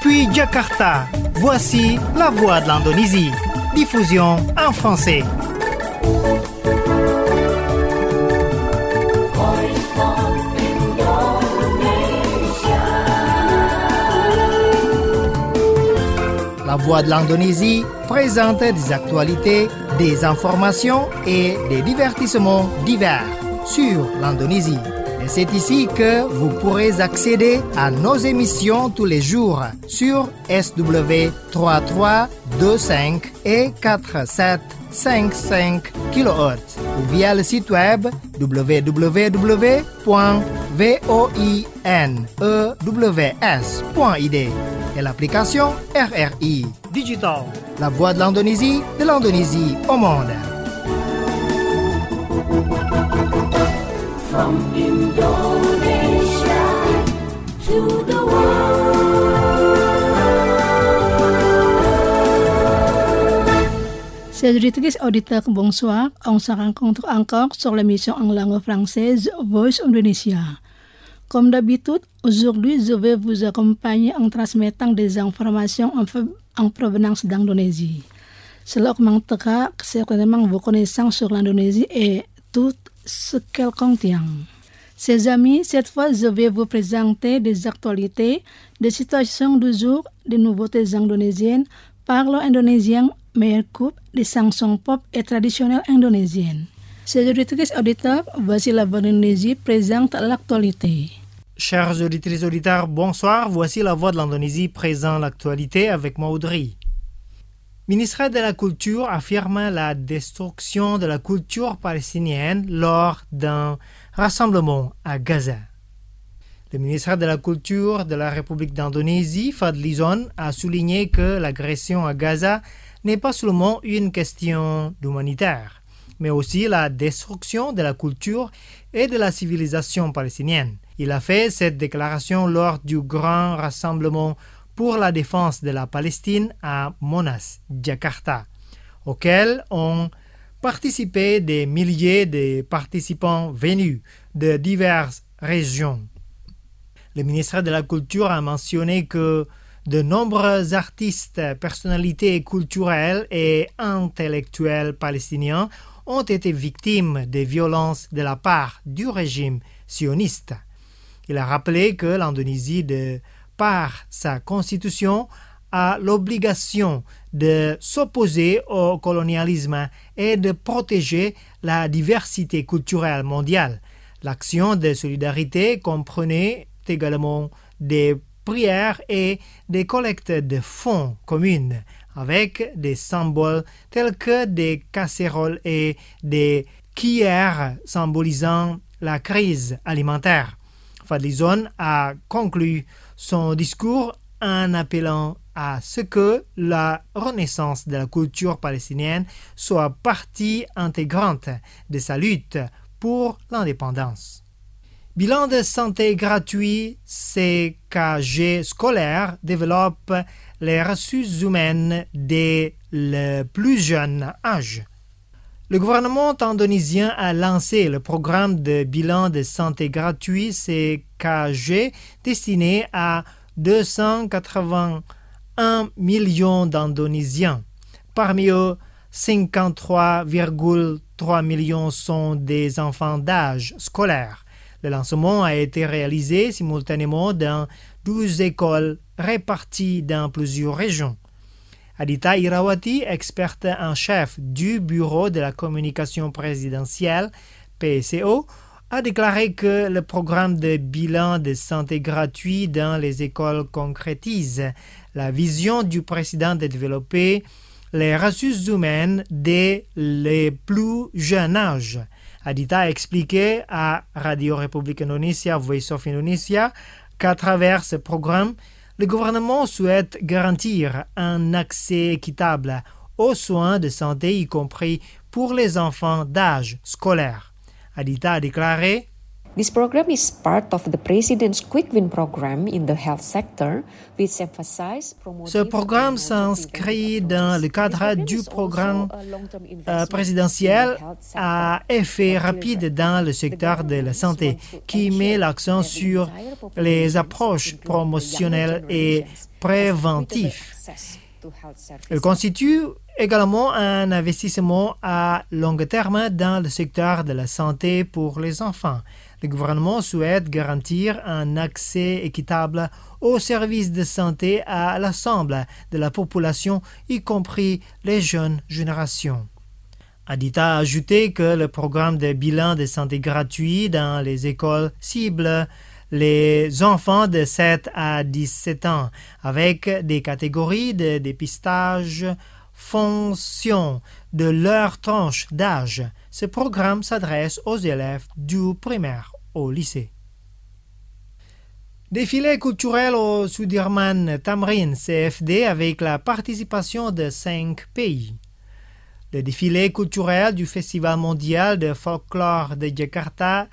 Depuis Jakarta, voici la voix de l'Indonésie. Diffusion en français. La voix de l'Indonésie présente des actualités, des informations et des divertissements divers sur l'Indonésie. Et c'est ici que vous pourrez accéder à nos émissions tous les jours sur SW 3325 et 4755 kHz ou via le site web www.voinews.id et l'application RRI Digital, la voix de l'Indonésie au monde. From Indonesia to the world. Chers auditrices et auditeurs, bonsoir. On se rencontre encore sur l'émission en langue française Voice Indonesia. Comme d'habitude, aujourd'hui, je vais vous accompagner en transmettant des informations en provenance d'Indonésie. Cela augmentera certainement vos connaissances sur l'Indonésie et tout ce qu'elle contient. Chers amis, cette fois, je vais vous présenter des actualités, des situations du jour, des nouveautés indonésiennes, parlons indonésien, meilleure coupe, des chansons pop et traditionnelles indonésiennes. Chers auditrices et auditeurs, voici la voix d'Indonésie présente l'actualité. Chers auditrices et auditeurs, bonsoir. Voici la voix de l'Indonésie présente l'actualité avec moi, Audrey. Le ministère de la Culture affirme la destruction de la culture palestinienne lors d'un rassemblement à Gaza. Le ministère de la Culture de la République d'Indonésie, Fadli Zon, a souligné que l'agression à Gaza n'est pas seulement une question humanitaire, mais aussi la destruction de la culture et de la civilisation palestinienne. Il a fait cette déclaration lors du grand rassemblement pour la défense de la Palestine à Monas, Jakarta, auquel ont participé des milliers de participants venus de diverses régions. Le ministère de la Culture a mentionné que de nombreux artistes, personnalités culturelles et intellectuels palestiniens ont été victimes de violences de la part du régime sioniste. Il a rappelé que l'Indonésie, par sa constitution, a l'obligation de s'opposer au colonialisme et de protéger la diversité culturelle mondiale. L'action de solidarité comprenait également des prières et des collectes de fonds communes avec des symboles tels que des casseroles et des cuillères symbolisant la crise alimentaire. Fadli Zon a conclu son discours en appelant à ce que la renaissance de la culture palestinienne soit partie intégrante de sa lutte pour l'indépendance. Bilan de santé gratuit, CKG scolaire développe les ressources humaines dès le plus jeune âge. Le gouvernement indonésien a lancé le programme de bilan de santé gratuit CKG destiné à 281 millions d'Indonésiens. Parmi eux, 53,3 millions sont des enfants d'âge scolaire. Le lancement a été réalisé simultanément dans 12 écoles réparties dans plusieurs régions. Adita Irawati, experte en chef du Bureau de la communication présidentielle, PCO, a déclaré que le programme de bilan de santé gratuit dans les écoles concrétise la vision du président de développer les ressources humaines dès les plus jeunes âges. Adita a expliqué à Radio République Indonésia, Voice of Indonesia, qu'à travers ce programme, le gouvernement souhaite garantir un accès équitable aux soins de santé, y compris pour les enfants d'âge scolaire. Adita a déclaré: This program is part of the President's Quick Win program in the health sector, which emphasizes promoting. Ce programme s'inscrit dans le cadre du programme présidentiel à effet rapide dans le secteur de la santé, qui met l'accent sur les approches promotionnelles et préventives. Elle constitue également un investissement à long terme dans le secteur de la santé pour les enfants. Le gouvernement souhaite garantir un accès équitable aux services de santé à l'ensemble de la population, y compris les jeunes générations. Adita a ajouté que le programme de bilan de santé gratuit dans les écoles cible les enfants de 7 à 17 ans avec des catégories de dépistage fonction de leur tranche d'âge. Ce programme s'adresse aux élèves du primaire au lycée. Défilé culturel au Sudirman Tamrin CFD avec la participation de 5 pays. Le défilé culturel du Festival mondial de folklore de Jakarta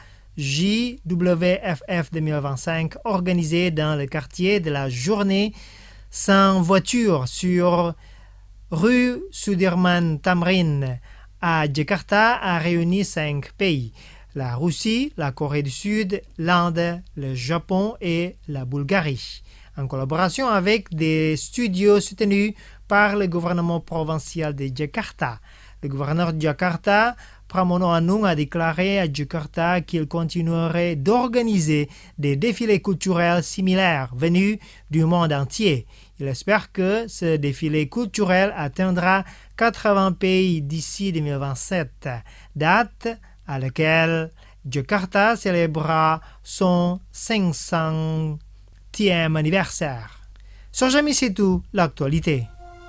JWFF 2025 organisé dans le quartier de la Journée sans voiture sur rue Sudirman Tamrin à Jakarta a réuni 5 pays, la Russie, la Corée du Sud, l'Inde, le Japon et la Bulgarie, en collaboration avec des studios soutenus par le gouvernement provincial de Jakarta. Le gouverneur de Jakarta, Pramono Anung, a déclaré à Jakarta qu'il continuerait d'organiser des défilés culturels similaires venus du monde entier. Il espère que ce défilé culturel atteindra 80 pays d'ici 2027, date à laquelle Jakarta célébrera son 500e anniversaire. Sur Jamais c'est tout, l'actualité.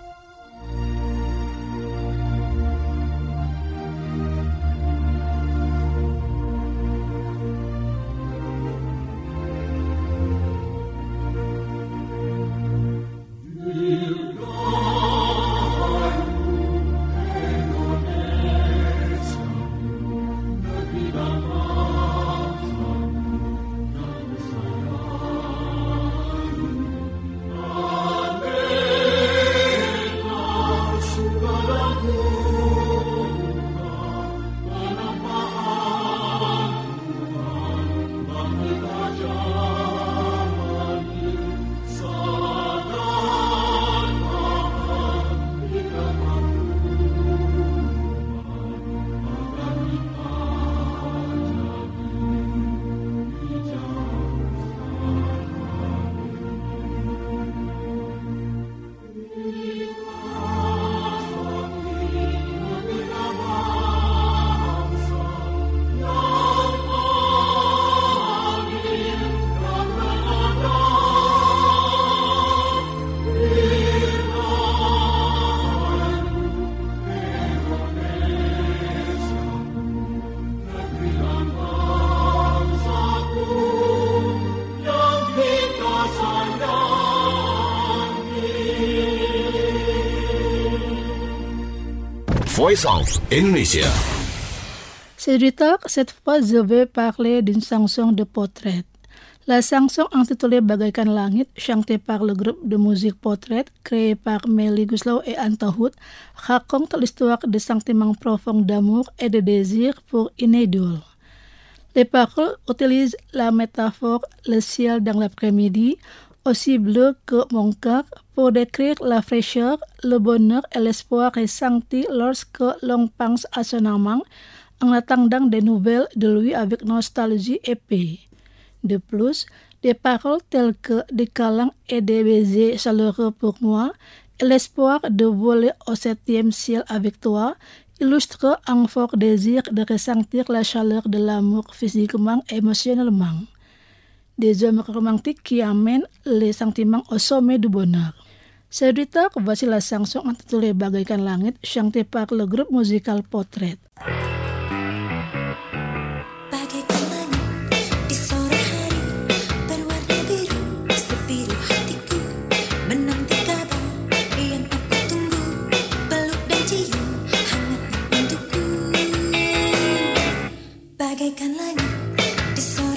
Voice of Indonesia. C'est du talk, cette fois je vais parler d'une chanson de portrait. La chanson intitulée Bagaikan Langit, chantée par le groupe de musique Portrait, créé par Melly Goeslaw et Anta Hood, raconte l'histoire de sentiments profonds d'amour et de désir pour une idole. Les paroles utilisent la métaphore le ciel dans l'après-midi, aussi bleu que mon cœur, pour décrire la fraîcheur, le bonheur et l'espoir ressenti lorsque l'on pense à son amant, en attendant des nouvelles de lui avec nostalgie et paix. De plus, des paroles telles que des câlins et des baisers chaleureux pour moi et l'espoir de voler au 7e ciel avec toi illustrent un fort désir de ressentir la chaleur de l'amour physiquement et émotionnellement. Des hommes romantiques qui amènent les sentiments au sommet du bonheur. C'est du talk, voici la chanson intitulée Bagaikan Langit, chantée par le groupe musical Portrait. Bagaikan langit di sore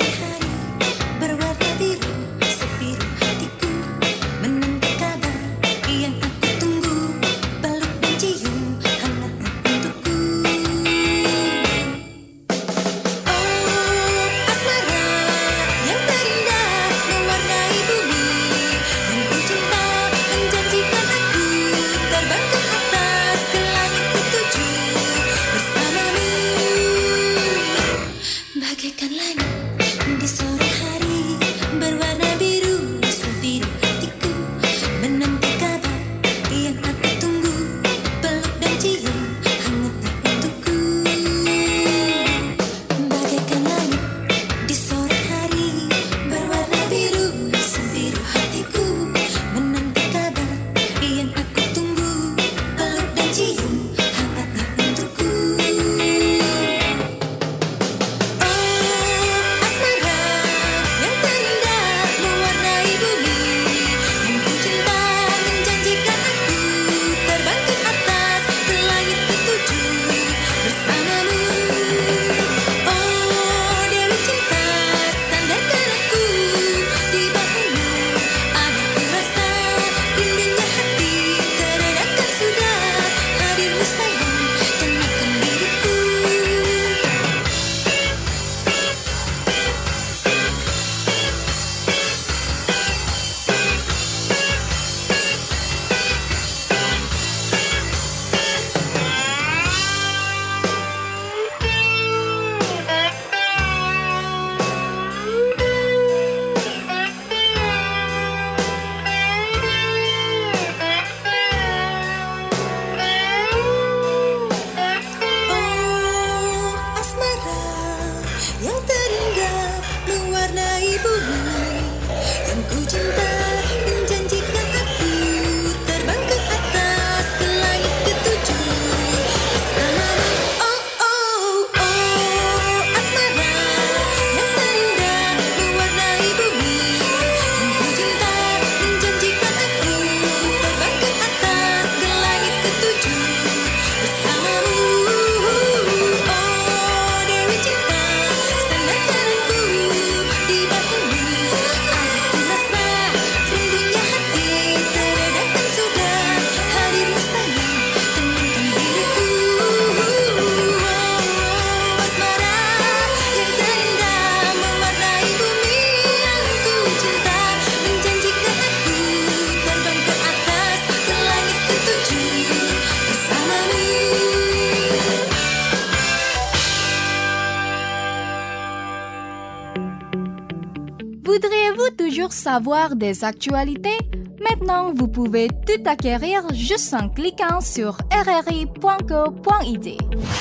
toujours savoir des actualités? Maintenant, vous pouvez tout acquérir juste en cliquant sur rri.co.id.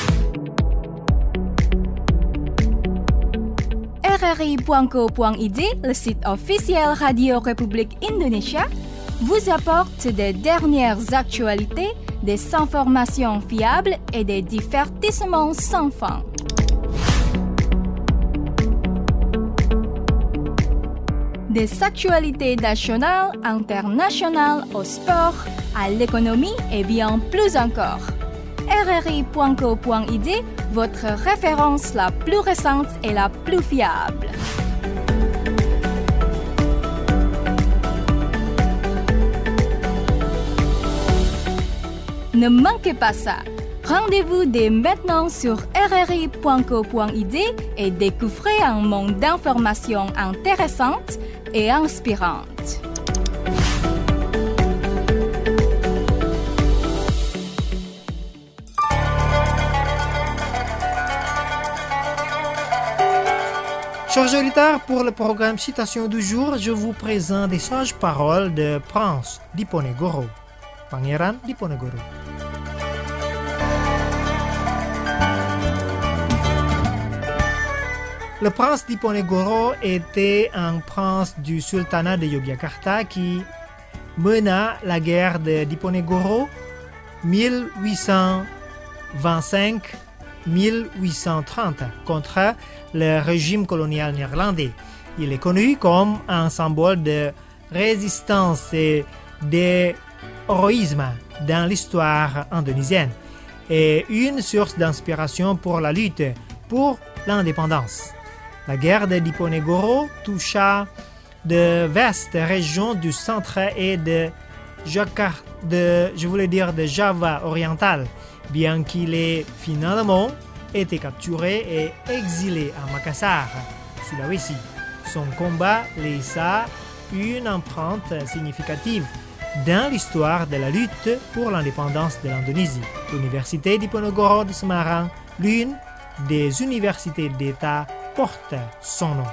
rri.co.id, le site officiel Radio République Indonésia, vous apporte des dernières actualités, des informations fiables et des divertissements sans fin. Des actualités nationales, internationales, au sport, à l'économie et bien plus encore. rri.co.id, votre référence la plus récente et la plus fiable. Ne manquez pas ça. Rendez-vous dès maintenant sur rri.co.id et découvrez un monde d'informations intéressantes et inspirantes. Chers auditeurs, pour le programme Citation du jour, je vous présente des sages paroles de Prince Diponegoro. Pangeran Diponegoro. Le prince Diponegoro était un prince du sultanat de Yogyakarta qui mena la guerre de Diponegoro 1825-1830 contre le régime colonial néerlandais. Il est connu comme un symbole de résistance et d'héroïsme dans l'histoire indonésienne et une source d'inspiration pour la lutte pour l'indépendance. La guerre de Diponegoro toucha de vastes régions du centre et de Java oriental, bien qu'il ait finalement été capturé et exilé à Makassar, Sulawesi. Son combat laissa une empreinte significative dans l'histoire de la lutte pour l'indépendance de l'Indonésie. L'université Diponegoro de Semarang, l'une des universités d'État, porte son nom.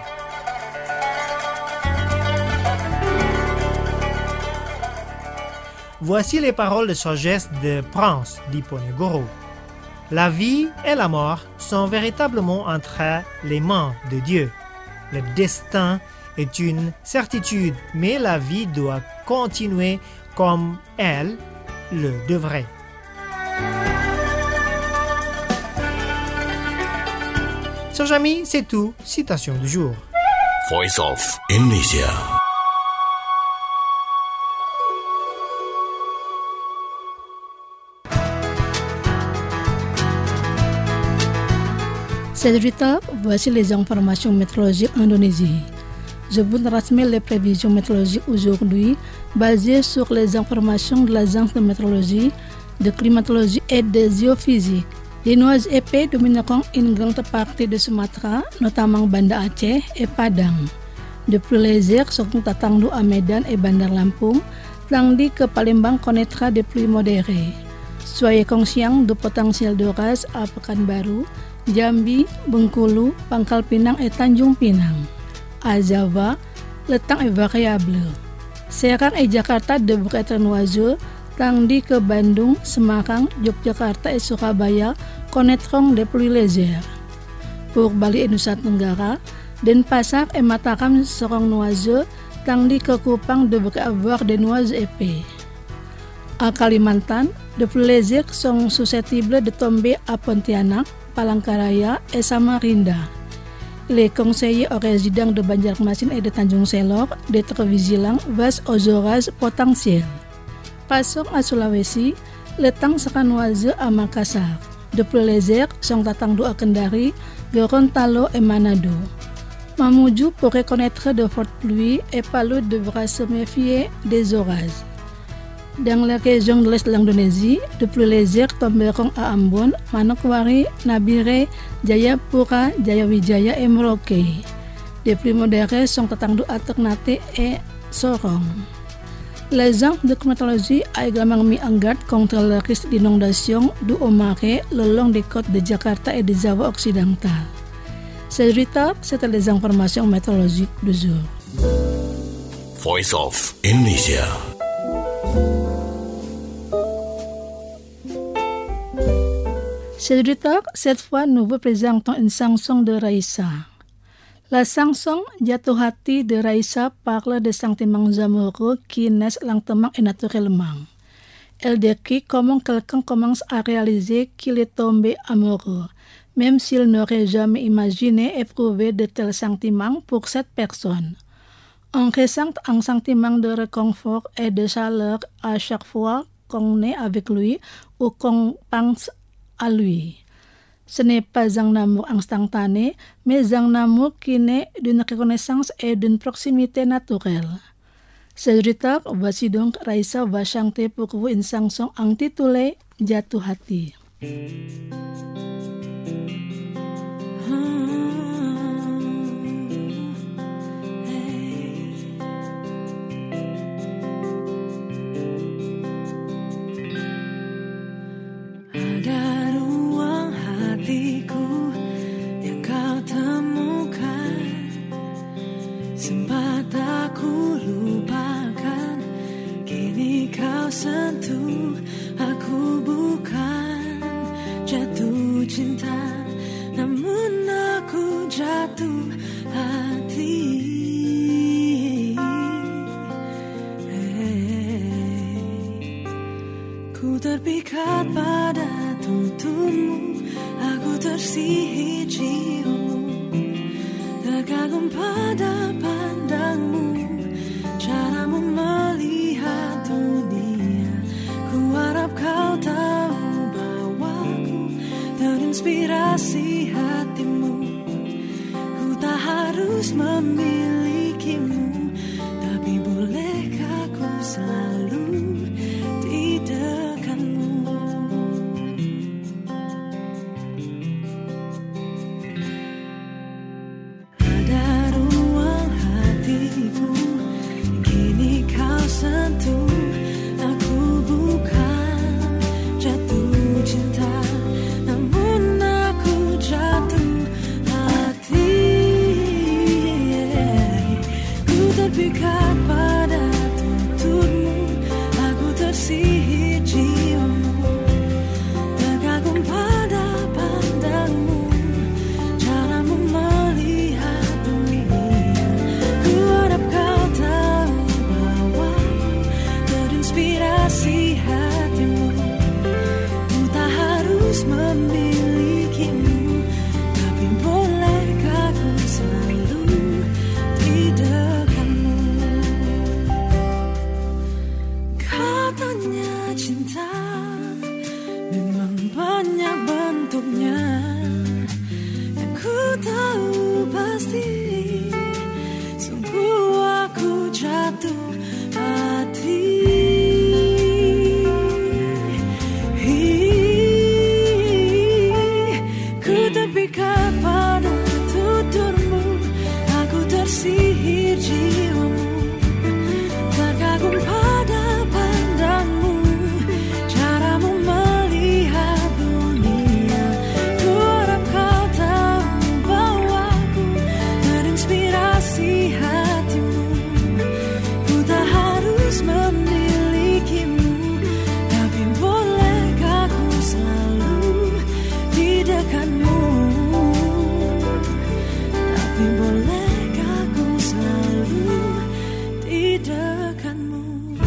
Voici les paroles de sagesse de Prince Diponegoro. La vie et la mort sont véritablement entre les mains de Dieu. Le destin est une certitude, mais la vie doit continuer comme elle le devrait. Chers amis, c'est tout. Citation du jour. Voice of Indonesia. Chers auditeurs, voici les informations météorologiques en Indonésie. Je vous transmets les prévisions météorologiques aujourd'hui basées sur les informations de l'Agence de météorologie, de climatologie et de géophysique. Les nuages épais domineront une grande partie de Sumatra, notamment Banda Aceh et Padang. De plus légers seront attendus à Medan et Bandar Lampung, tandis que Palembang connaîtra des pluies modérées. Soyez conscients du potentiel d'orage à Pekanbaru, Jambi, Bengkulu, Pangkal Pinang et Tanjung Pinang. À Java, le temps est variable. Serang et Jakarta devraient être nuageux, tandis que Bandung, Semarang, Yogyakarta et Surabaya connaîtront des pluies légères. Pour Bali et Nusa Tenggara, Denpasar et Mataram seront nuageux, tandis que Kupang devrait avoir des nuages épais. À Kalimantan, de pluies légères sont susceptibles de tomber à Pontianak, Palangkaraya et Samarinda. Il est conseillé aux résidents de Banjarmasin et de Tanjung Selor d'être vigilants face aux orages potentiels. Passons à Sulawesi, le temps sera nuageux à Makassar. De pluies légères sont attendus à Kendari, Gorontalo et Manado. Mamuju pourrait connaître de fortes pluies et Palu devra se méfier des orages. Dans la région de l'Est de l'Indonésie, de pluies légères tomberont à Ambon, Manokwari, Nabire, Jayapura, Jayawijaya et Merauke. Des pluies modérées sont attendues à Ternate et Sorong. L'agence de climatologie a également mis en garde contre le risque d'inondation du haut marais le long des côtes de Jakarta et de Java occidental. C'était les informations météorologiques du jour. Voice of Indonesia. Chers auditeurs, cette fois nous vous présentons une chanson de Raïssa. La chanson Jatuh Hati de Raïssa parle des sentiments amoureux qui naissent lentement et naturellement. Elle décrit comment quelqu'un commence à réaliser qu'il est tombé amoureux, même s'il n'aurait jamais imaginé éprouver de tels sentiments pour cette personne. On ressent un sentiment de réconfort et de chaleur à chaque fois qu'on est avec lui ou qu'on pense à lui. Ce n'est pas un amour instantané, mais un amour qui naît d'une reconnaissance et d'une proximité naturelle. Chers auditeurs, voici donc Raïssa va chanter pour vous une chanson intitulée Jatuh Hati. Ada ruang hatiku yang kau temukan, sempat aku lupakan, kini kau sentuh. Aku bukan jatuh cinta, namun aku jatuh hati. Ku terpikat pada tuturmu, aku tersihir jiwamu, terkagum pada pandangmu, caramu melihat dunia. Ku harap kau tahu bahwa ku terinspirasi hatimu. Ku tak harus memilikimu, tapi bolehkah ku selalu di dekatmu. Ada ruang hatiku, kini kau sentuh. Aku bukan jatuh cinta, namun aku jatuh hati. Ku terpikat pada tuturmu, aku tersihir jiwamu, terkagum pada pandangmu, caramu melihat dunia. Ku harap kau tahu bahwa ku terinspirasi hatimu. Ku tak harus memilikimu, tapi bolehkah ku selalu di dekatmu. Katanya cinta memang banyak bentuknya, yang ku tahu pasti sungguh aku jatuh hati. Ku terpikat pada tuturmu, aku tersihir jiwamu, terkagum pada pandangmu, caramu melihat dunia. Ku harap kau tahu bahwa ku terinspirasi hatimu. Ku tak harus memilikimu, tapi bolehkah ku selalu di dekatmu. Tapi bolehkah ku selalu di dekatmu.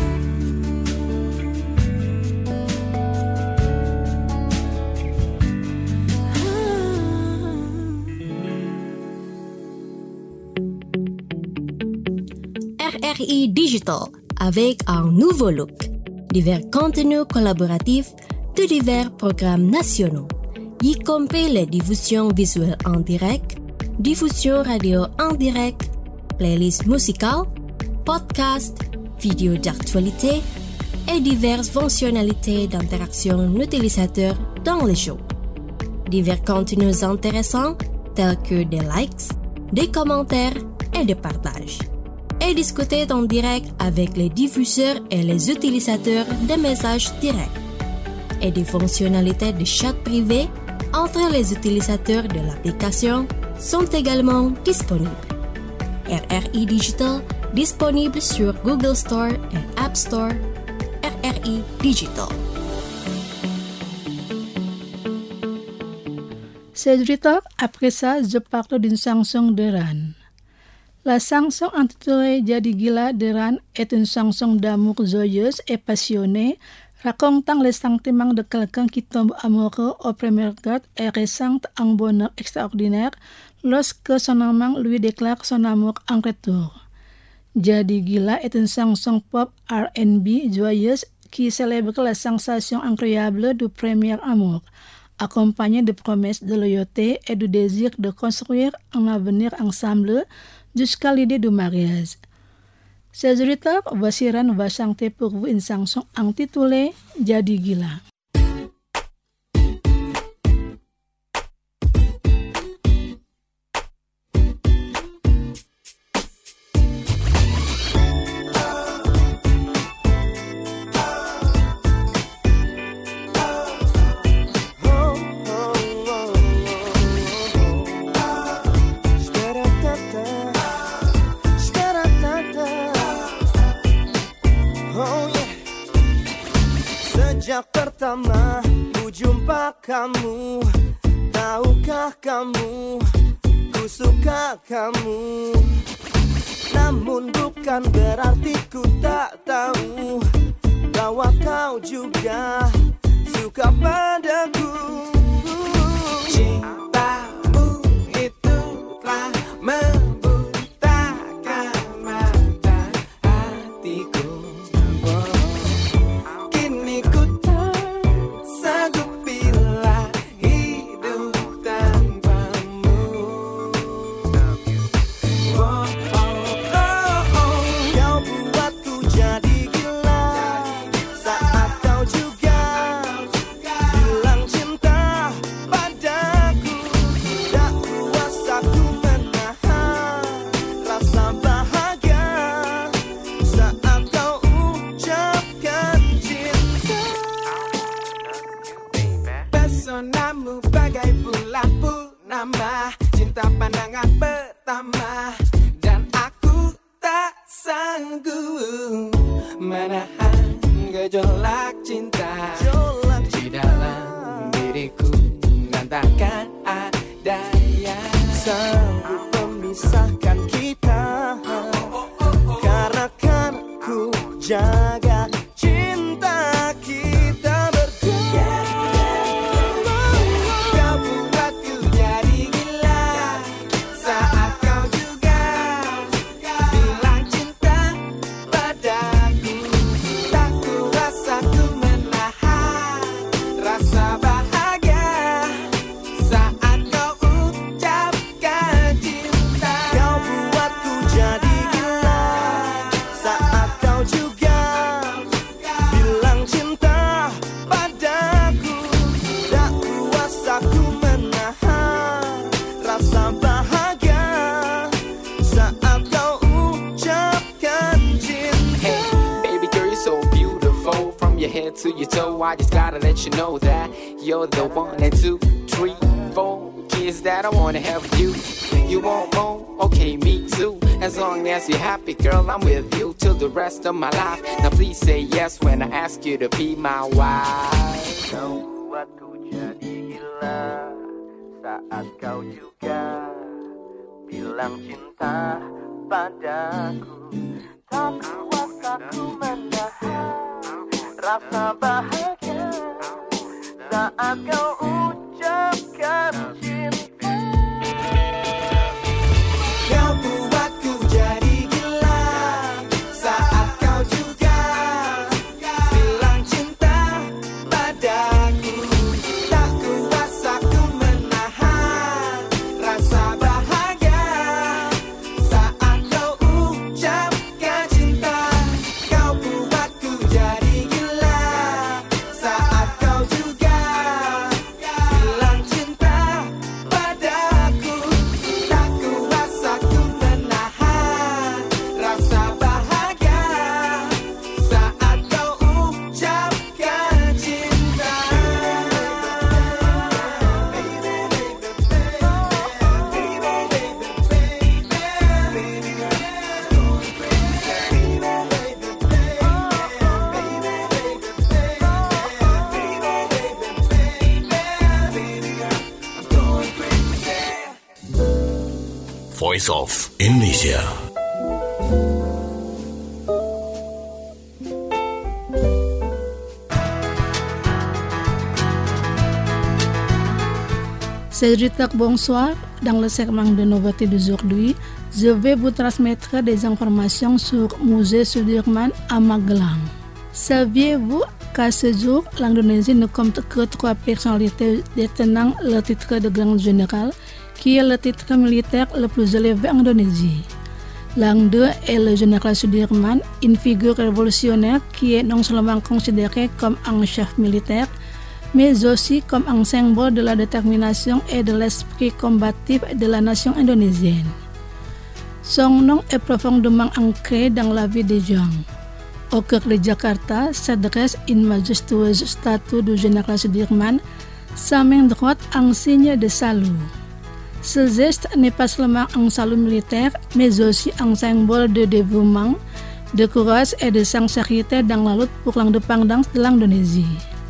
RRI Digital, avec un nouveau look, divers contenus collaboratifs de divers programmes nationaux, y compris les diffusions visuelles en direct, diffusion radio en direct, playlists musicales, podcasts, vidéos d'actualité et diverses fonctionnalités d'interaction utilisateur dans les shows. Divers contenus intéressants tels que des likes, des commentaires et des partages. Et discuter en direct avec les diffuseurs et les utilisateurs des messages directs. Et des fonctionnalités de chat privé entre les utilisateurs de l'application sont également disponibles. RRI Digital disponible sur Google Store et App Store. RRI Digital. Cédric, après ça, je parle d'une chanson de Ran. La chanson intitulée Jadi Gila de Ran est une chanson d'amour joyeuse et passionnée, racontant les sentiments de quelqu'un qui tombe amoureux au premier regard et ressent un bonheur extraordinaire lorsque son amant lui déclare son amour en retour. Jadi Gila est une chanson pop R&B joyeuse qui célèbre la sensation incroyable du premier amour, accompagnée de promesses de loyauté et du désir de construire un avenir ensemble jusqu'à l'idée du mariage. Chers auditeurs, voici Ran va chanter pour vous une chanson intitulée Jadi Gila. Sejak pertama ku jumpa kamu, tahukah kamu, ku suka kamu. Namun bukan berarti ku tak tahu bahwa kau juga suka padaku. Cintamu itu telah membutakan mata hatiku. Pesonamu bagai bulan purnama, cinta pandangan pertama, dan aku tak sanggup menahan gejolak cinta di dalam diriku, nantakan ada yang sanggup memisahkan kita, karena kan ku jaga cinta kita berdua. Kau buatku jadi gila saat kau juga bilang cinta padaku. Tak kuasa ku menahan rasa bahagia saat kau ucapkan cinta. Kau buatku jadi gila saat kau juga bilang cinta padaku. Tak kuasa ku menahan rasa bahagia saat kau ucapkan cinta. Hey, baby girl, you're so beautiful from your head to your toe. I just gotta let you know that you're the one. And 2, 3, 4 kids that I wanna have with you. You want more? Okay, me too. As long as you're happy, girl, I'm with you till the rest of my life. Now please say yes when I ask you to be my wife. Kau buatku jadi gila saat kau juga bilang cinta padaku. Tak kuasa ku menahan rasa bahagia saat kau ucapkan cinta. Kau buatku jadi gila saat kau juga bilang cinta padaku. Tak kuasa ku menahan rasa bahagia saat kau ucapkan cinta. Kau buatku jadi gila saat kau juga Voice of Indonesia. Cédric, bonsoir. Dans le segment de nouveautés d'aujourd'hui, je vais vous transmettre des informations sur le musée Sudirman à Magelang. Saviez-vous qu'à ce jour, l'Indonésie ne compte que 3 personnalités détenant le titre de grand général, qui est le titre militaire le plus élevé en Indonésie. L'un d'eux est le général Sudirman, une figure révolutionnaire qui est non seulement considérée comme un chef militaire, mais aussi comme un symbole de la détermination et de l'esprit combatif de la nation indonésienne. Son nom est profondément ancré dans la vie des gens. Au cœur de Jakarta s'adresse une majestueuse statue du général Sudirman, sa main droite en signe de salut. Ce geste n'est pas seulement un salut militaire, mais aussi un symbole de dévouement, de courage et de sincérité dans la lutte pour l'indépendance de l'Indonésie.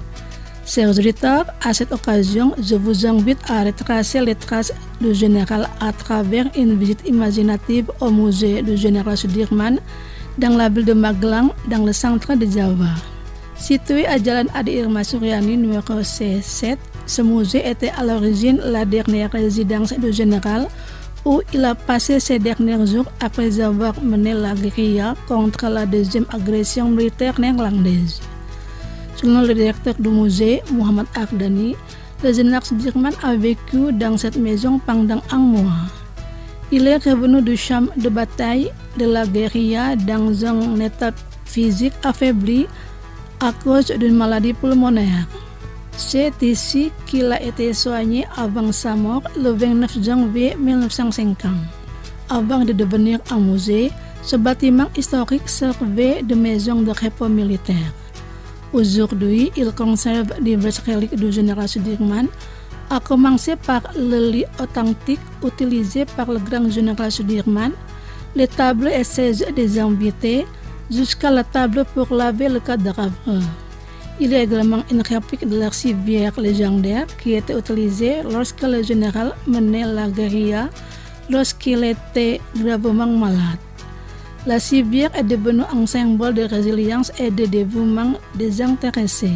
Chers auditeurs, à cette occasion, je vous invite à retracer les traces du général à travers une visite imaginative au musée du général Sudirman dans la ville de Magelang, dans le centre de Java. Situé à Jalan Adi Irma Suryani numéro C7, ce musée était à l'origine la dernière résidence du général où il a passé ses derniers jours après avoir mené la guérilla contre la deuxième agression militaire néerlandaise. Selon le directeur du musée, Muhammad Ardani, le général Sudirman a vécu dans cette maison pendant un mois. Il est revenu du champ de bataille de la guérilla dans un état physique affaibli à cause d'une maladie pulmonaire. C'est ici qu'il a été soigné avant sa mort le 29 janvier 1950. Avant de devenir un musée, ce bâtiment historique servait de maison de repos militaire. Aujourd'hui, il conserve diverses reliques du général Sudirman, à commencer par le lit authentique utilisé par le grand général Sudirman, les tables et chaises des invités, jusqu'à la table pour laver le cadavre. Il y a également une réplique de la civière légendaire qui était utilisée lorsque le général menait la guérilla lorsqu'il était gravement malade. La civière est devenue un symbole de résilience et de dévouement des intéressés.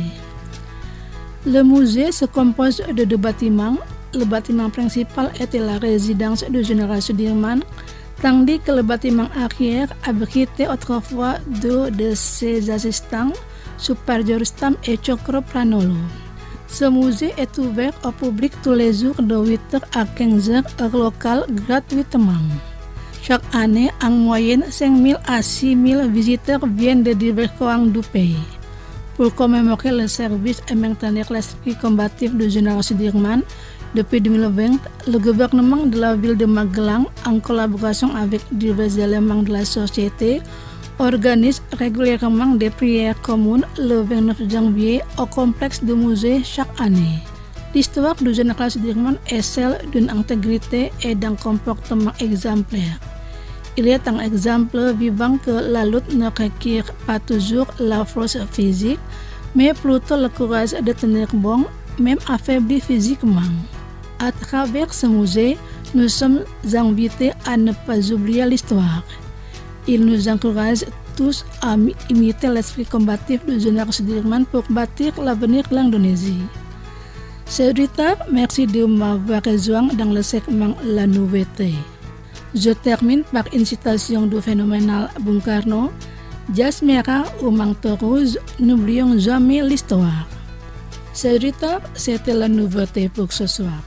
Le musée se compose de 2 bâtiments. Le bâtiment principal était la résidence du général Sudirman, tandis que le bâtiment arrière abritait autrefois 2 de ses assistants, Suparjo Rustam et Cokro Pranolo. Ce musée est ouvert au public tous les jours de 8h à 15h heure locale gratuitement. Chaque année, en moyenne, 5 000 à 6 000 visiteurs viennent de divers coins du pays. Pour commémorer le service et maintenir l'esprit combatif du général Sudirman, depuis 2020, le gouvernement de la ville de Magelang, en collaboration avec divers éléments de la société, organise régulièrement des prières communes le 29 janvier au complexe du musée chaque année. L'histoire du général Sudirman est celle d'une intégrité et d'un comportement exemplaire. Il est un exemple vivant que la lutte ne requiert pas toujours la force physique, mais plutôt le courage de tenir bon, même affaibli physiquement. À travers ce musée, nous sommes invités à ne pas oublier l'histoire. Il nous encourage tous à imiter l'esprit combatif du général Sudirman pour bâtir l'avenir de l'Indonésie. Chers auditeurs, merci de m'avoir rejoint dans le segment La Nouveauté. Je termine par une citation du phénoménal Bung Karno, Jas merah ou manteau rouge, n'oublions jamais l'histoire. Chers auditeurs, c'était la nouveauté pour ce soir.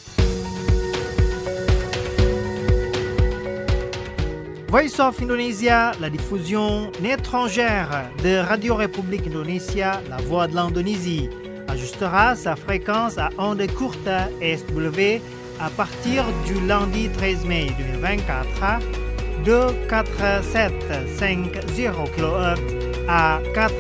Voice of Indonesia, la diffusion étrangère de Radio République Indonésia, la voix de l'Indonésie, ajustera sa fréquence à ondes courtes SW à partir du lundi 13 mai 2024 de 4750 kHz à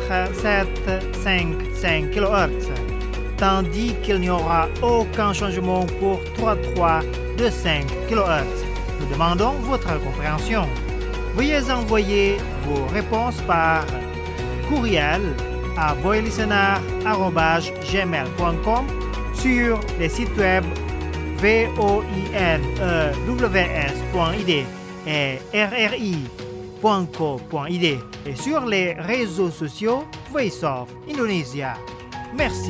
4755 kHz, tandis qu'il n'y aura aucun changement pour 33 de 5 kHz. Nous demandons votre compréhension. Veuillez envoyer vos réponses par courriel à voilistener@gmail.com sur les sites web voinews.id et rri.co.id et sur les réseaux sociaux Voice of Indonesia. Merci.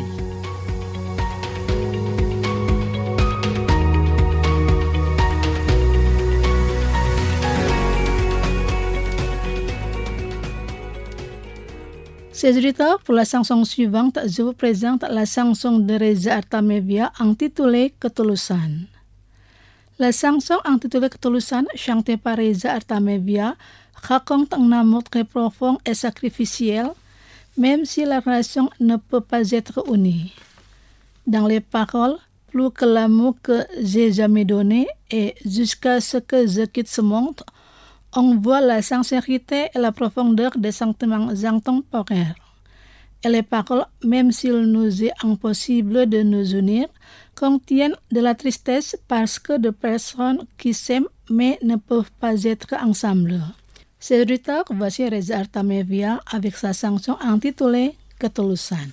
Chers auditeurs, pour la chanson suivante, je vous présente la chanson de Reza Artamevia intitulée Ketulusan. La chanson intitulée Ketulusan, chantée par Reza Artamevia, raconte un amour très profond et sacrificiel, même si la relation ne peut pas être unie. Dans les paroles, plus que l'amour que j'ai jamais donné et jusqu'à ce que je quitte ce monde, on voit la sincérité et la profondeur des sentiments intemporels. Et les paroles, même s'il nous est impossible de nous unir, contiennent de la tristesse parce que deux personnes qui s'aiment mais ne peuvent pas être ensemble. Chers auditeurs, voici Reza Artamevia avec sa chanson intitulée Ketulusan.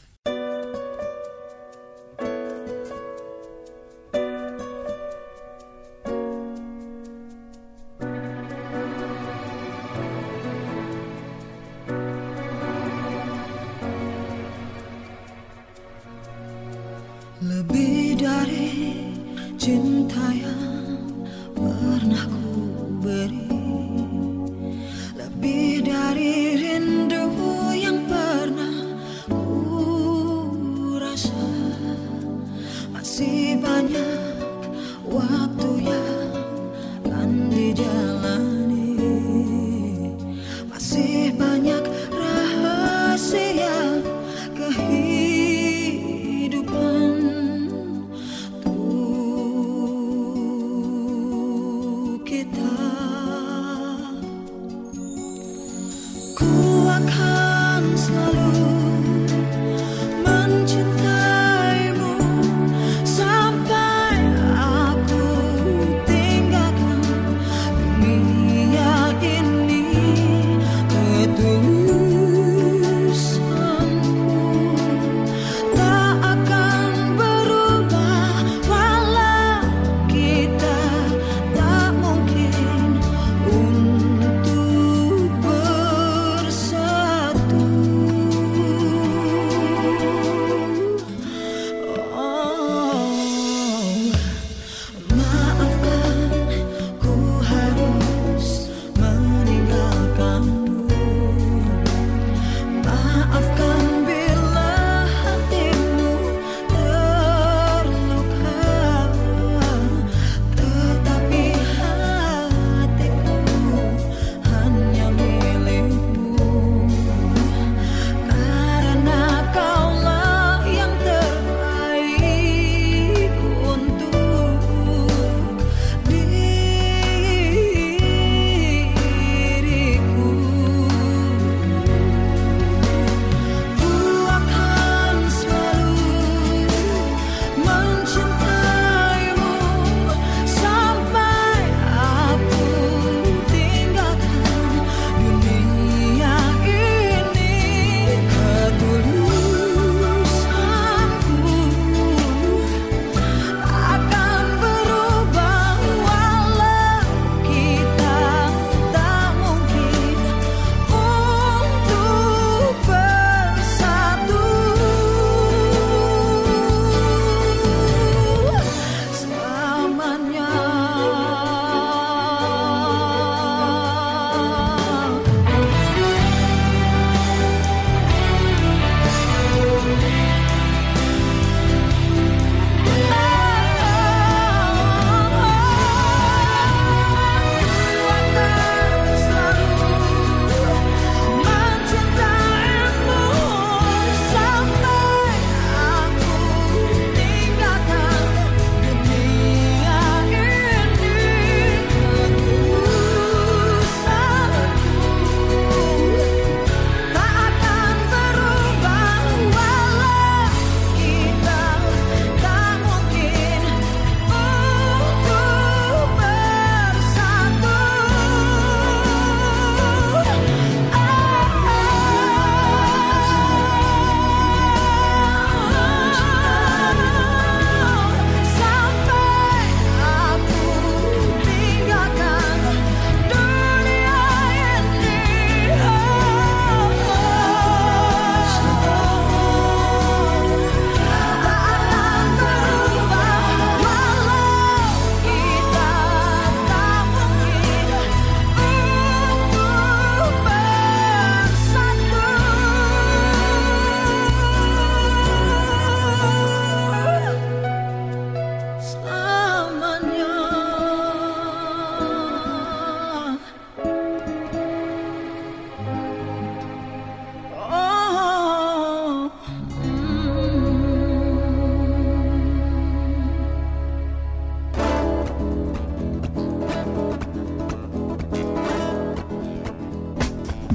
Lebih dari cinta yang pernah ku beri, lebih dari rindu yang pernah ku rasa, masih banyak waktu yang akan dijalani, masih banyak rahasia kehidupan.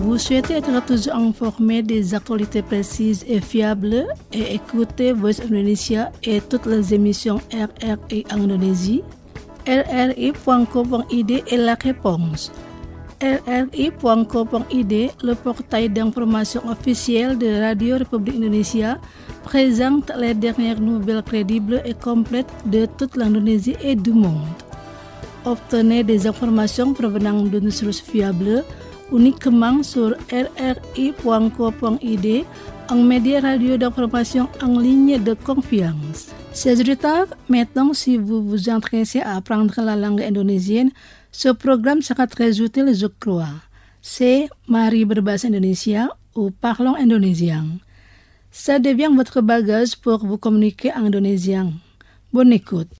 Vous souhaitez être toujours informé des actualités précises et fiables et écouter Voice Indonesia et toutes les émissions RRI en Indonésie? rri.co.id est la réponse. rri.co.id, le portail d'information officiel de Radio République Indonésia, présente les dernières nouvelles crédibles et complètes de toute l'Indonésie et du monde. Obtenez des informations provenant d'une source fiable uniquement sur rri.co.id, un média radio d'information en ligne de confiance. Chers auditeurs, maintenant si vous vous intéressez à apprendre la langue indonésienne, ce programme sera très utile, je crois. C'est Mari berbahasa Indonesia ou Parlons indonésien. Ça devient votre bagage pour vous communiquer en indonésien. Bonne écoute.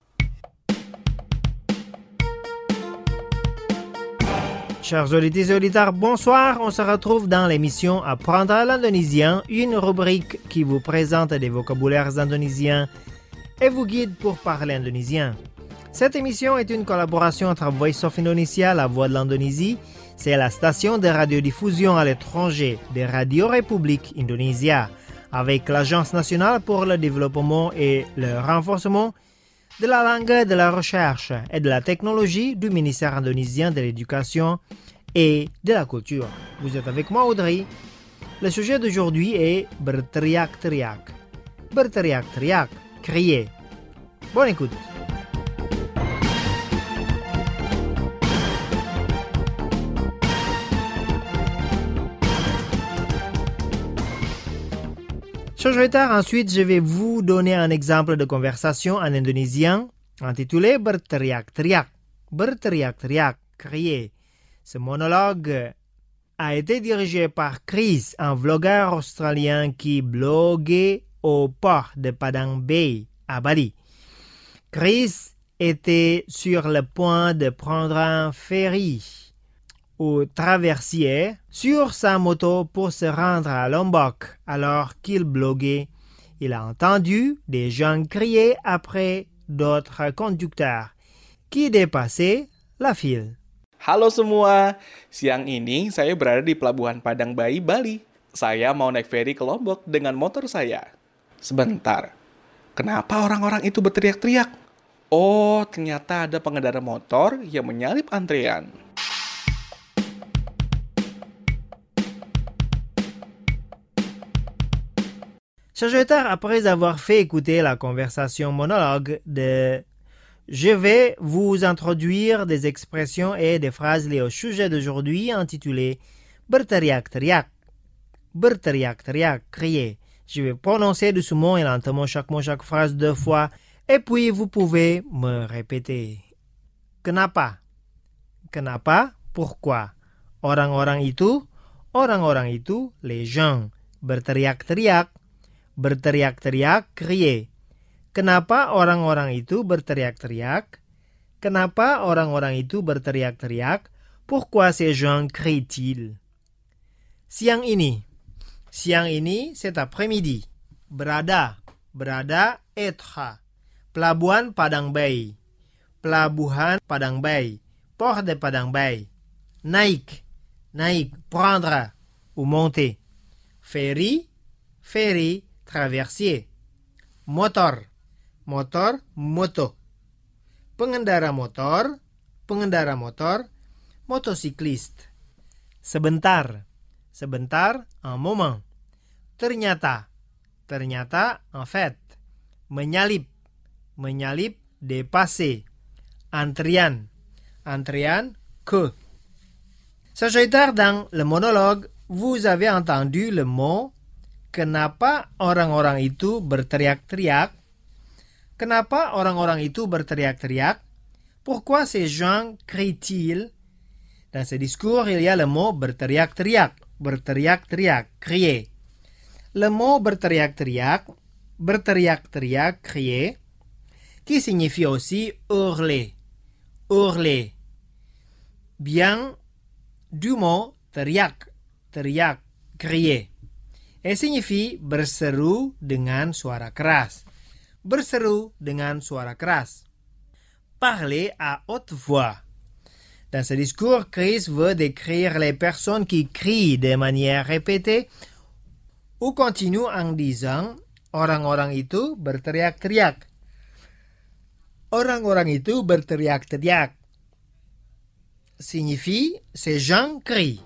Chers auditeurs et auditeurs, bonsoir. On se retrouve dans l'émission Apprendre l'indonésien, une rubrique qui vous présente des vocabulaires indonésiens et vous guide pour parler indonésien. Cette émission est une collaboration entre Voice of Indonesia, la voix de l'Indonésie, c'est la station de radiodiffusion à l'étranger de Radio République Indonesia, avec l'Agence nationale pour le développement et le renforcement de la langue, de la recherche et de la technologie du ministère indonésien de l'Éducation et de la Culture. Vous êtes avec moi, Audrey. Le sujet d'aujourd'hui est berteriak-teriak. Berteriak-teriak, crier. Bonne écoute. Chers auditeurs, ensuite, je vais vous donner un exemple de conversation en indonésien intitulé berteriak-teriak. Berteriak-teriak, crier. Ce monologue a été dirigé par Chris, un vlogueur australien qui bloguait au port de Padang Bay, à Bali. Chris était sur le point de prendre un ferry ou traversier sur sa moto pour se rendre à Lombok. Alors qu'il bloguait, il a entendu des gens crier après d'autres conducteurs qui dépassaient la file. Halo semua, siang ini saya berada di Pelabuhan Padang Bay, Bali. Saya mau naik feri ke Lombok dengan motor saya. Sebentar, kenapa orang-orang itu berteriak-teriak? Oh, ternyata ada pengendara motor yang menyalip antrean. Chers auditeurs, après avoir fait écouter la conversation monologue de je vais vous introduire des expressions et des phrases liées au sujet d'aujourd'hui intitulé berteriak-teriak. Berteriak-teriak, crier. Je vais prononcer doucement et lentement chaque mot, chaque phrase 2 fois et puis vous pouvez me répéter. Kenapa? Kenapa? Pourquoi? Orang-orang itu, les gens. Berteriak-teriak. Berteriak-teriak, crier. Kenapa orang-orang itu berteriak-teriak? Kenapa orang-orang itu berteriak-teriak? Pourquoi ces gens crient-ils? Siang ini. Siang ini, cet après-midi. Berada. Berada, être. Pelabuhan Padang Bay. Pelabuhan Padang Bay. Port de Padang Bay. Naik. Naik, prendre ou monter. Ferry. Ferry. Traversier. Motor. Motor, moto. Pengendara motor. Pengendara motor. Motocycliste. Sebentar. Sebentar, un moment. Ternyata. Ternyata, en fait. Menyalip. Menyalip, dépasser. Antrian. Antrian, que. Sagittaire, dans le monologue, vous avez entendu le mot kenapa orang-orang itu berteriak-teriak? Kenapa orang-orang itu berteriak-teriak? Pourquoi ces gens crient-ils? Dans ce discours, il y a le mot berteriak-teriak. Berteriak-teriak, crier. Le mot berteriak-teriak, berteriak-teriak, crier, qui signifie aussi hurler. Hurler. Bien du mot teriak. Teriak, crier. Et signifie berseru dengan suara keras. Berseru dengan suara keras. Parler à haute voix. Dans ce discours, Chris veut décrire les personnes qui crient de manière répétée ou continue en disant orang-orang itu berteriak-teriak. Orang-orang itu berteriak-teriak signifie ces gens crient.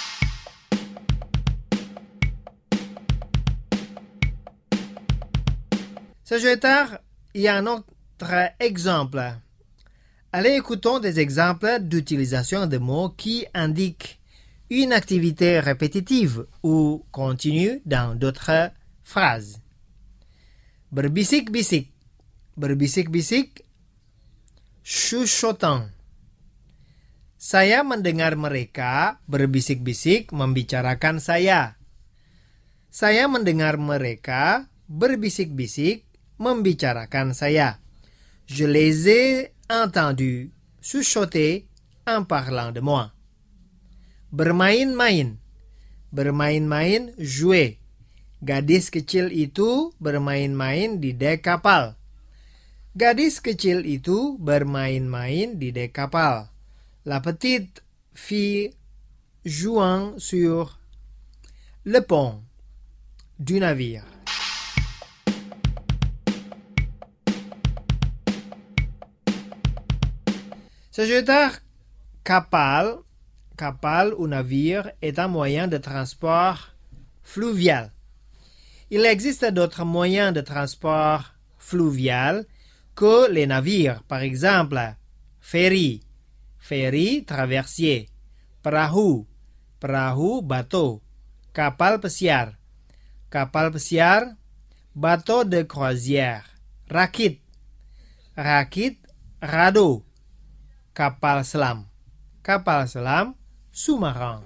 Ce jeu tard, il y a un autre exemple. Allez, écoutons des exemples d'utilisation de mots qui indiquent une activité répétitive ou continue dans d'autres phrases. Berbisik-bisik. Berbisik-bisik, chuchotant. Saya mendengar mereka berbisik-bisik membicarakan saya. Saya mendengar mereka berbisik-bisik membicarakan saya. Je les ai entendus chuchoter en parlant de moi. Bermain-main. Bermain-main, jouer. Gadis kecil itu bermain-main di dek kapal. Gadis kecil itu bermain-main di dek kapal. La petite fille jouant sur le pont du navire. Ce jeu d'art, kapal ou navire est un moyen de transport fluvial. Il existe d'autres moyens de transport fluvial que les navires, par exemple, ferry, traversier, perahu, bateau, kapal pesiar, bateau de croisière, rakit, radeau, kapal selam, sous-marin.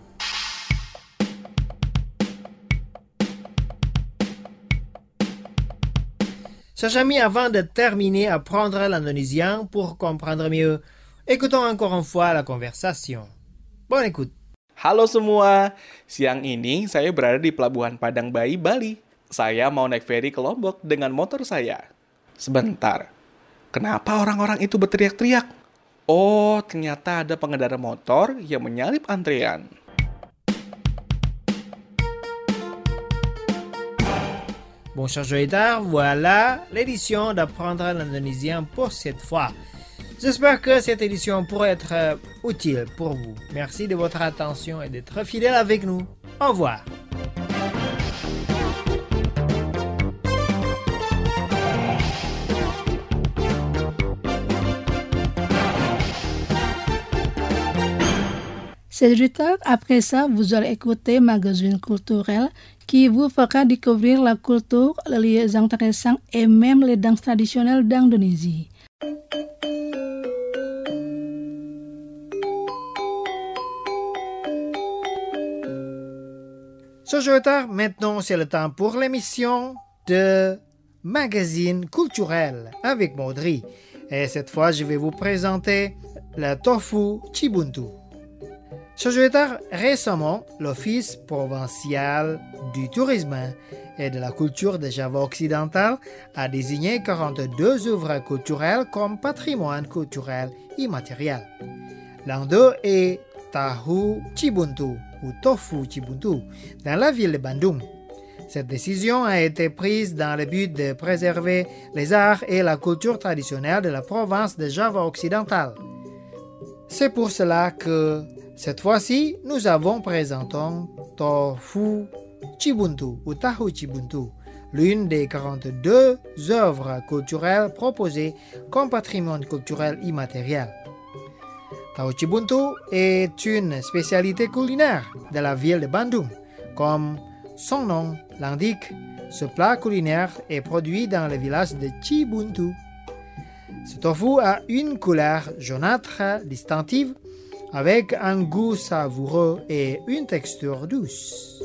Chers amis, avant de terminer à apprendre l'indonésien pour comprendre mieux, écoutons encore une fois la conversation. Bonne écoute. Halo semua, siang ini saya berada di Pelabuhan Padang Bayi, Bali. Saya mau naik feri ke Lombok dengan motor saya. Sebentar, kenapa orang-orang itu berteriak-teriak? Oh, ternyata ada pengendara motor yang menyalip antrean. Bon, chers auditeurs, voilà l'édition d'apprendre l'indonésien pour cette fois. J'espère que cette édition pourrait être utile pour vous. Merci de votre attention et d'être fidèle avec nous. Au revoir. Chers auditeurs, après ça, vous aurez écouté Magazine culturel qui vous fera découvrir la culture, les lieux intéressants et même les danses traditionnelles d'Indonésie. Chers auditeurs, maintenant c'est le temps pour l'émission de Magazine culturel avec Maudry. Et cette fois, je vais vous présenter le tofu Cibuntu. Chers auditeurs, récemment, l'Office provincial du tourisme et de la culture de Java occidental a désigné 42 œuvres culturelles comme patrimoine culturel immatériel. L'un d'eux est Tahu Cibuntu ou Tofu Cibuntu dans la ville de Bandung. Cette décision a été prise dans le but de préserver les arts et la culture traditionnelle de la province de Java occidental. C'est pour cela que cette fois-ci, nous avons présenté Tofu Cibuntu ou Tahu Cibuntu, l'une des 42 œuvres culturelles proposées comme patrimoine culturel immatériel. Tahu Cibuntu est une spécialité culinaire de la ville de Bandung. Comme son nom l'indique, ce plat culinaire est produit dans le village de Cibuntu. Ce tofu a une couleur jaunâtre distinctive avec un goût savoureux et une texture douce.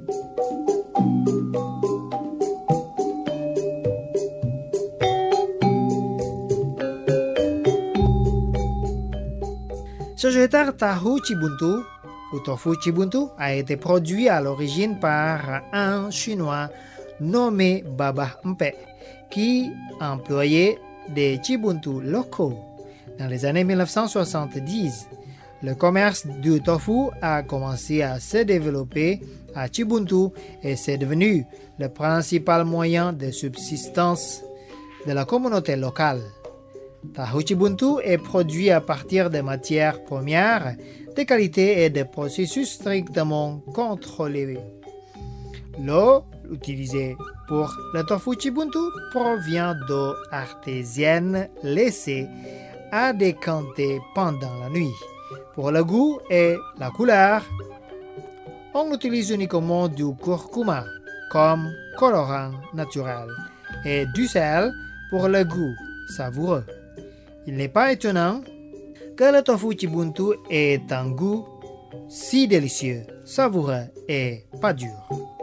Ce jeter Tahu Cibuntu ou Tofu Cibuntu a été produit à l'origine par un Chinois nommé Baba Mpe qui employait des Cibuntu locaux. Dans les années 1970, Le commerce du tofu a commencé à se développer à Chibuntu et c'est devenu le principal moyen de subsistance de la communauté locale. Tahu Chibuntu est produit à partir de matières premières de qualité et de processus strictement contrôlés. L'eau utilisée pour le tofu Chibuntu provient d'eau artésienne laissée à décanter pendant la nuit. Pour le goût et la couleur, on utilise uniquement du curcuma comme colorant naturel et du sel pour le goût savoureux. Il n'est pas étonnant que le tofu Chibuntu ait un goût si délicieux, savoureux et pas dur.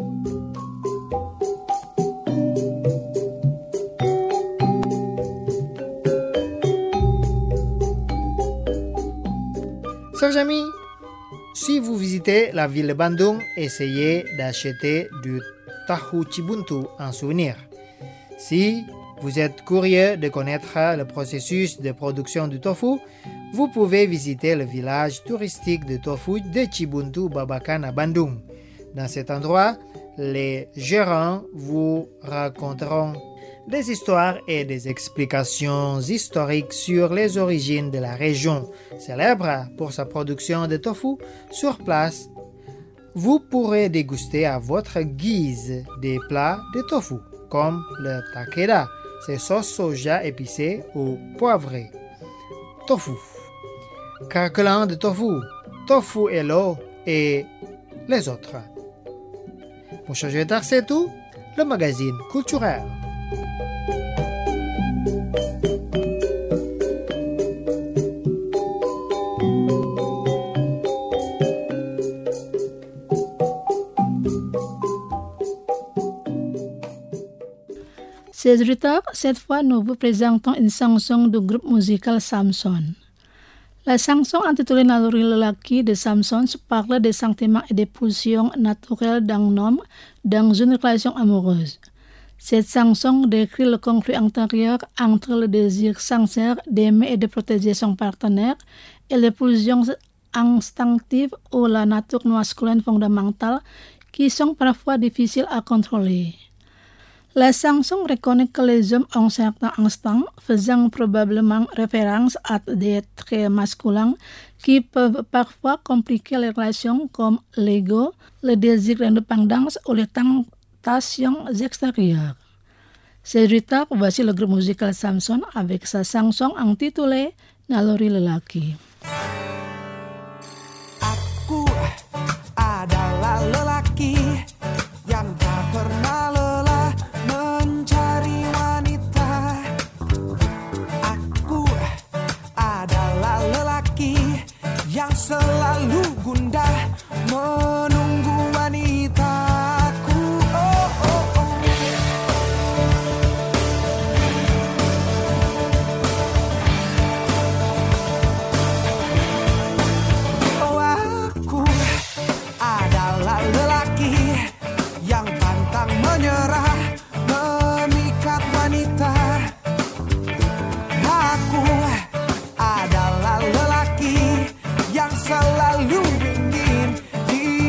Chers amis, si vous visitez la ville de Bandung, essayez d'acheter du tahu Chibuntu en souvenir. Si vous êtes curieux de connaître le processus de production du tofu, vous pouvez visiter le village touristique de tofu de Chibuntu Babakan à Bandung. Dans cet endroit, les gérants vous raconteront des histoires et des explications historiques sur les origines de la région, célèbre pour sa production de tofu. Sur place, vous pourrez déguster à votre guise des plats de tofu, comme le takeda, c'est sauce soja épicée ou poivrée, tofu, craquelin de tofu, tofu hello et les autres. Pour changer d'art, c'est tout, le magazine culturel. Chers auditeurs, cette fois nous vous présentons une chanson du groupe musical Samson. La chanson intitulée Naluri Lelaki de Samson parle des sentiments et des pulsions naturelles d'un homme dans une relation amoureuse. Cette chanson décrit le conflit intérieur entre le désir sincère d'aimer et de protéger son partenaire et les pulsions instinctives ou la nature masculine fondamentale qui sont parfois difficiles à contrôler. La chanson reconnaît que les hommes ont certains instincts, faisant probablement référence à des traits masculins qui peuvent parfois compliquer les relations comme l'ego, le désir d'indépendance ou les tentations extérieures. C'est Rita, voici le groupe musical Samson avec sa chanson intitulée Naluri Lelaki. Aku adalah lelaki yang tak pernah lelah mencari wanita. Aku adalah lelaki yang selalu gundah menunggu wanitaku. Oh, oh, oh. Oh, aku adalah lelaki yang pantang menyerah memikat wanita. Aku adalah lelaki yang selalu ingin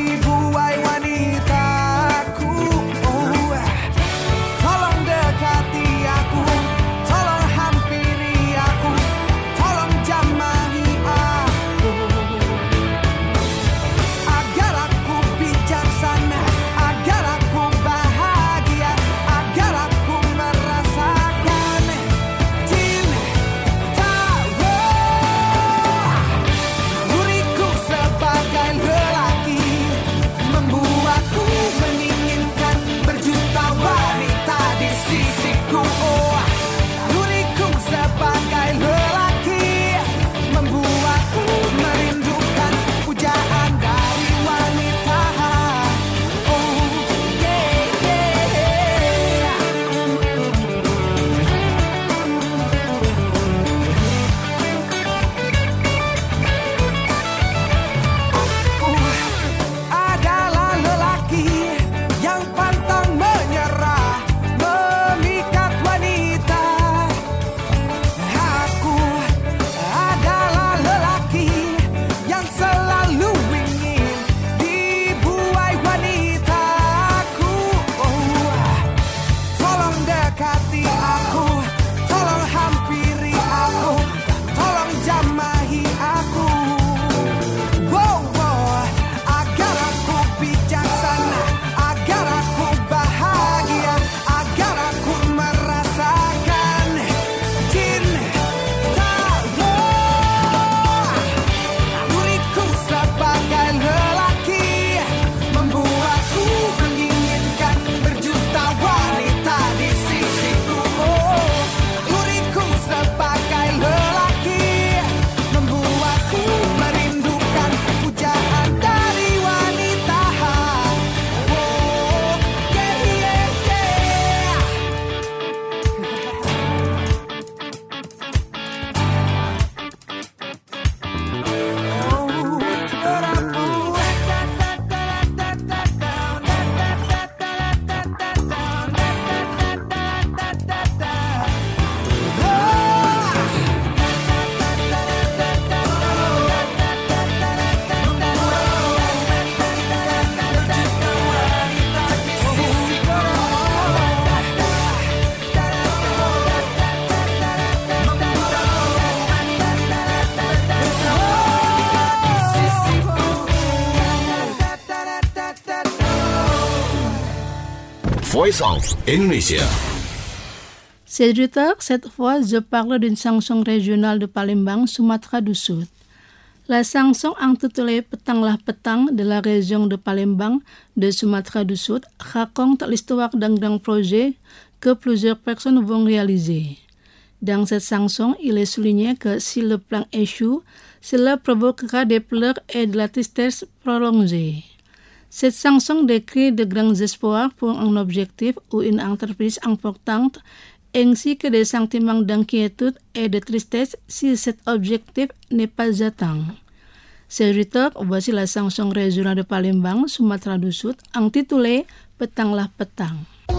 Voice of Indonesia. Chers auditeurs, cette fois, je parle d'une chanson régionale de Palembang, Sumatra du Sud. La chanson intitulée Petanglah Petang de la région de Palembang de Sumatra du Sud raconte l'histoire d'un projet que plusieurs personnes vont réaliser. Dans cette chanson, il est souligné que si le plan échoue, cela provoquera des pleurs et de la tristesse prolongée. Cette chanson décrit de grands espoirs pour un objectif ou une entreprise importante, ainsi que des sentiments d'inquiétude et de tristesse si cet objectif n'est pas atteint. Chers auditeurs, voici la chanson régionale de Palembang, Sumatra du Sud, intitulée Petanglah Petang.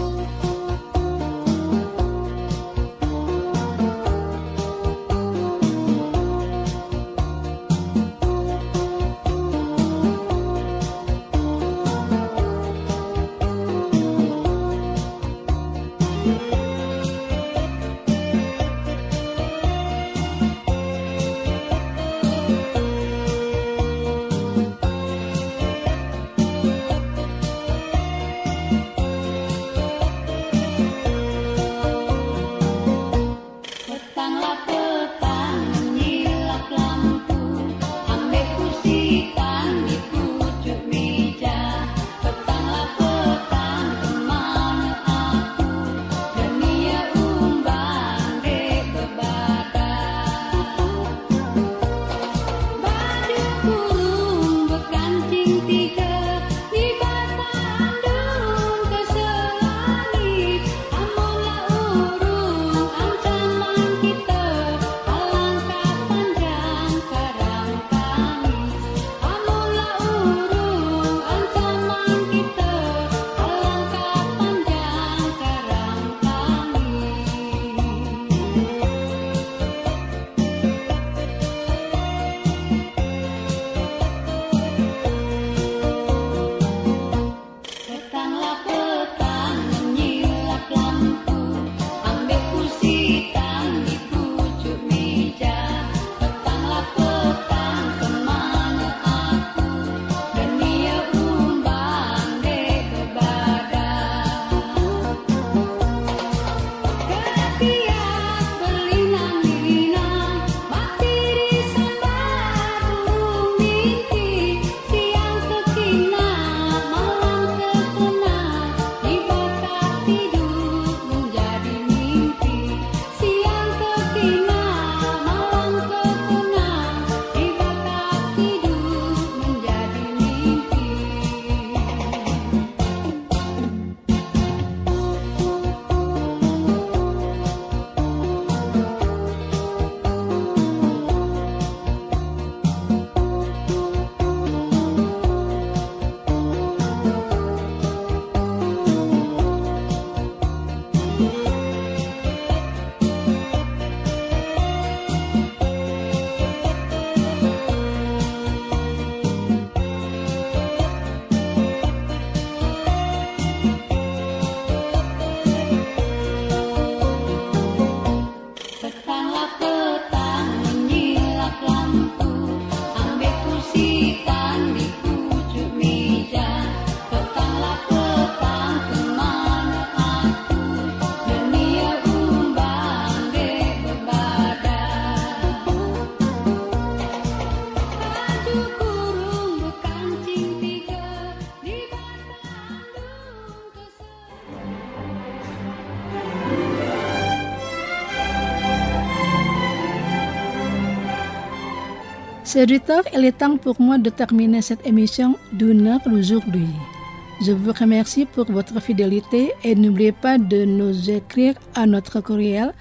Chers auditeurs, il est temps pour moi de terminer cette émission d'une heure d'aujourd'hui. Je vous remercie pour votre fidélité et n'oubliez pas de nous écrire à notre courriel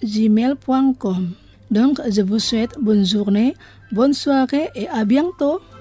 voileners@gmail.com. Donc, je vous souhaite bonne journée, bonne soirée et à bientôt.